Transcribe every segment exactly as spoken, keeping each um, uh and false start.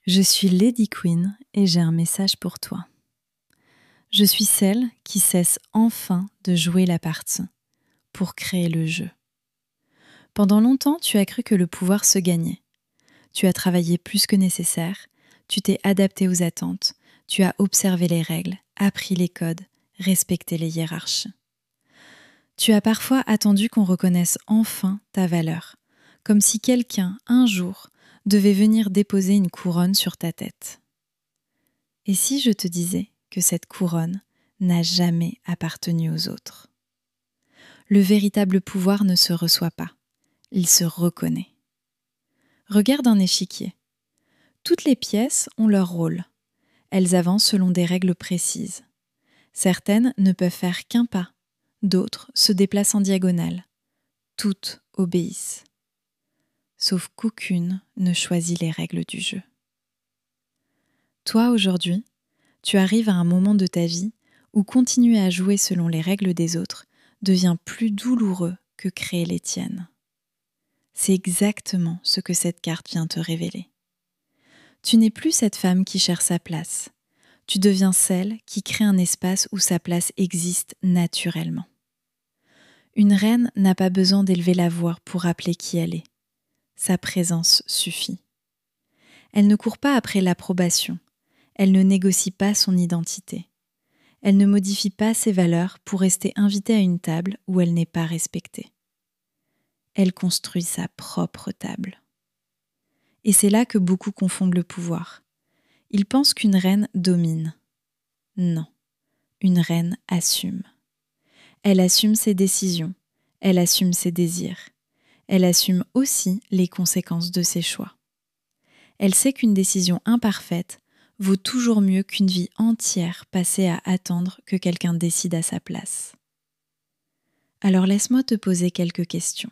Je suis Lady Queen et j'ai un message pour toi. Je suis celle qui cesse enfin de jouer la partie pour créer le jeu. Pendant longtemps, tu as cru que le pouvoir se gagnait. Tu as travaillé plus que nécessaire, tu t'es adapté aux attentes, tu as observé les règles, appris les codes, respecté les hiérarchies. Tu as parfois attendu qu'on reconnaisse enfin ta valeur, comme si quelqu'un, un jour, devait venir déposer une couronne sur ta tête. Et si je te disais que cette couronne n'a jamais appartenu aux autres? Le véritable pouvoir ne se reçoit pas, il se reconnaît. Regarde un échiquier. Toutes les pièces ont leur rôle. Elles avancent selon des règles précises. Certaines ne peuvent faire qu'un pas, d'autres se déplacent en diagonale. Toutes obéissent. Sauf qu'aucune ne choisit les règles du jeu. Toi, aujourd'hui, tu arrives à un moment de ta vie où continuer à jouer selon les règles des autres devient plus douloureux que créer les tiennes. C'est exactement ce que cette carte vient te révéler. Tu n'es plus cette femme qui cherche sa place. Tu deviens celle qui crée un espace où sa place existe naturellement. Une reine n'a pas besoin d'élever la voix pour rappeler qui elle est. Sa présence suffit. Elle ne court pas après l'approbation. Elle ne négocie pas son identité. Elle ne modifie pas ses valeurs pour rester invitée à une table où elle n'est pas respectée. Elle construit sa propre table. Et c'est là que beaucoup confondent le pouvoir. Ils pensent qu'une reine domine. Non, une reine assume. Elle assume ses décisions, elle assume ses désirs. Elle assume aussi les conséquences de ses choix. Elle sait qu'une décision imparfaite vaut toujours mieux qu'une vie entière passée à attendre que quelqu'un décide à sa place. Alors laisse-moi te poser quelques questions.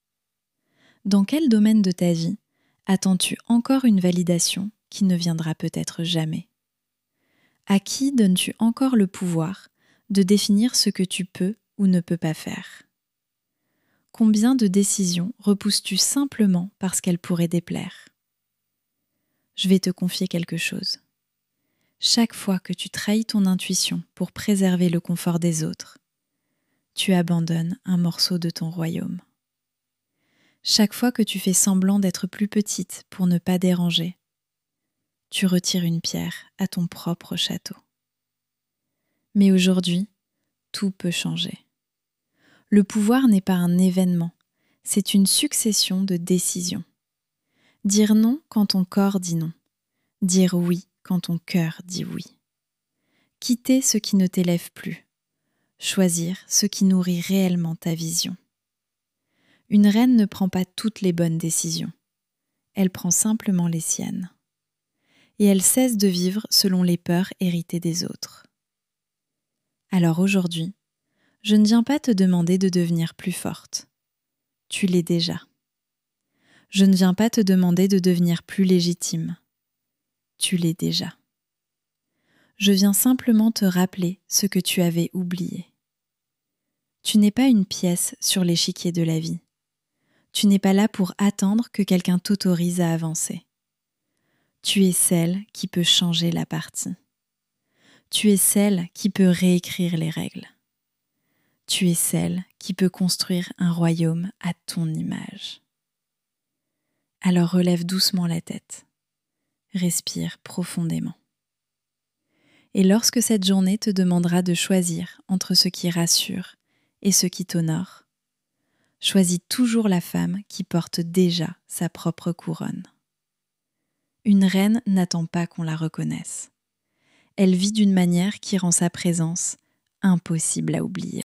Dans quel domaine de ta vie attends-tu encore une validation qui ne viendra peut-être jamais? À qui donnes-tu encore le pouvoir de définir ce que tu peux ou ne peux pas faire? Combien de décisions repousses-tu simplement parce qu'elles pourraient déplaire? Je vais te confier quelque chose. Chaque fois que tu trahis ton intuition pour préserver le confort des autres, tu abandonnes un morceau de ton royaume. Chaque fois que tu fais semblant d'être plus petite pour ne pas déranger, tu retires une pierre à ton propre château. Mais aujourd'hui, tout peut changer. Le pouvoir n'est pas un événement, c'est une succession de décisions. Dire non quand ton corps dit non. Dire oui quand ton cœur dit oui. Quitter ce qui ne t'élève plus. Choisir ce qui nourrit réellement ta vision. Une reine ne prend pas toutes les bonnes décisions. Elle prend simplement les siennes. Et elle cesse de vivre selon les peurs héritées des autres. Alors aujourd'hui, je ne viens pas te demander de devenir plus forte. Tu l'es déjà. Je ne viens pas te demander de devenir plus légitime. Tu l'es déjà. Je viens simplement te rappeler ce que tu avais oublié. Tu n'es pas une pièce sur l'échiquier de la vie. Tu n'es pas là pour attendre que quelqu'un t'autorise à avancer. Tu es celle qui peut changer la partie. Tu es celle qui peut réécrire les règles. Tu es celle qui peut construire un royaume à ton image. Alors relève doucement la tête. Respire profondément. Et lorsque cette journée te demandera de choisir entre ce qui rassure et ce qui t'honore, choisis toujours la femme qui porte déjà sa propre couronne. Une reine n'attend pas qu'on la reconnaisse. Elle vit d'une manière qui rend sa présence impossible à oublier.